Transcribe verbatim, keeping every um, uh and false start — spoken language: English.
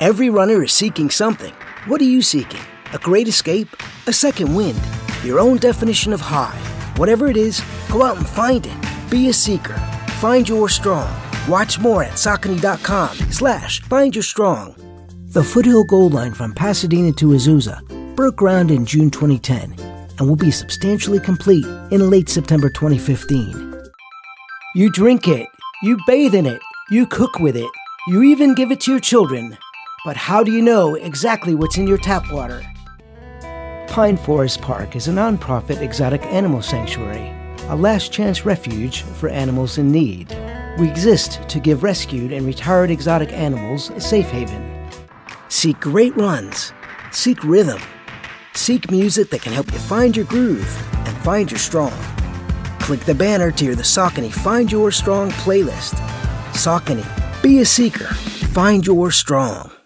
Every runner is seeking something. What are you seeking? A great escape? A second wind? Your own definition of high? Whatever it is, go out and find it. Be a seeker. Find your strong. Watch more at Saucony.com slash find your strong. The Foothill Gold Line from Pasadena to Azusa broke ground in June twenty ten and will be substantially complete in late September twenty fifteen. You drink it, you bathe in it, you cook with it, you even give it to your children. But how do you know exactly what's in your tap water? Pine Forest Park is a nonprofit exotic animal sanctuary, a last chance refuge for animals in need. We exist to give rescued and retired exotic animals a safe haven. Seek great runs. Seek rhythm. Seek music that can help you find your groove and find your strong. Click the banner to hear the Saucony Find Your Strong playlist. Saucony, be a seeker. Find your strong.